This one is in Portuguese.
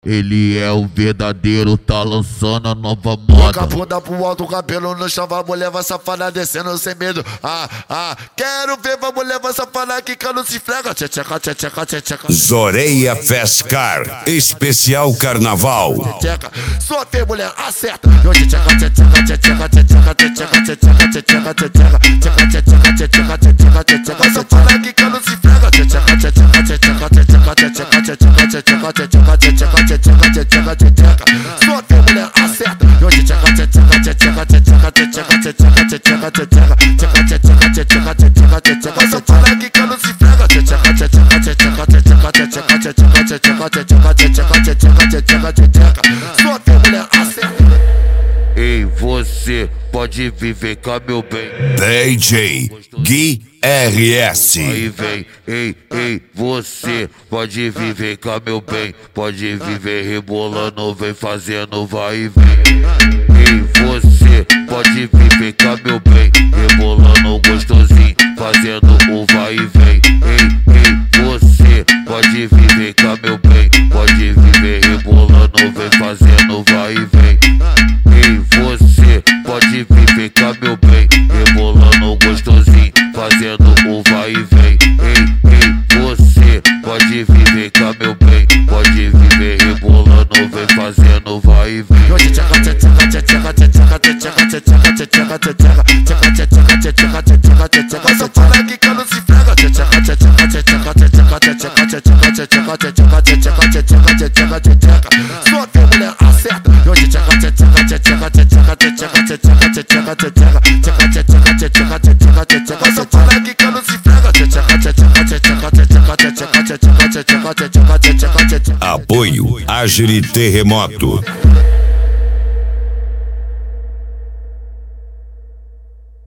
Ele é o verdadeiro, tá lançando a nova moda. Coloca a bunda pro alto, o cabelo no chão, vamos levar safada descendo sem medo. Quero ver, vamos levar safada que não se frega. Tcheca, tcheca, tcheca. Zoreia Fast Car, especial carnaval. Tcheca, só tem mulher, acerta. Hoje tcheca, tcheca, tcheca, tcheca, tcheca, tcheca, tcheca, tcheca, tcheca, tcheca, tcheca. Safada que não se frega. Tcheca, tcheca, tcheca, tcheca, tcheca, tcheca, tcheca, tcheca. Só tem mulher, acerta. Hoje tcheca, tcheca, tcheca, tcheca, tcheca, tcheca, tcheca, tcheca, tcheca, tcheca, tcheca. Só fala que não se frega. Tcheca, tcheca, tcheca, tcheca, tcheca, tcheca, tcheca, tcheca. Só tem mulher, acerta. Ei, você pode viver com meu bem. DJ Gui RS. Aí vem, ei, você pode viver com meu bem. Pode viver rebolando, vem fazendo vai e vem. Ei, você pode viver com meu bem. Rebolando gostosinho, fazendo o vai e vem. Ei, você pode viver com meu bem. Pode viver rebolando, vem fazendo vai e vem. Ei, você pode viver com meu bem. Rebolando gostosinho, fazendo o vai e vem. Ei, você pode viver com meu bem. Pode viver rebolando, vem fazendo vai e vem. Hoje tcheca, tcheca, tcheca, tcheca, tcheca, tcheca, tcheca, tcheca, tcheca, tcheca, tcheca. Só fala que não se frega. Tcheca, tcheca, tcheca, tcheca, tcheca, tcheca, tcheca, tcheca, tcheca, tcheca. Só tem mulher, acerta. Hoje tcheca, tcheca, tcheca, tcheca, tcheca, tcheca, tcheca, tcheca, tcheca, tcheca. Só fala que não se frega. Tcheca, tcheca, tcheca, tcheca, tcheca, tcheca, tcheca, tcheca, tcheca. Apoio Agile Terremoto.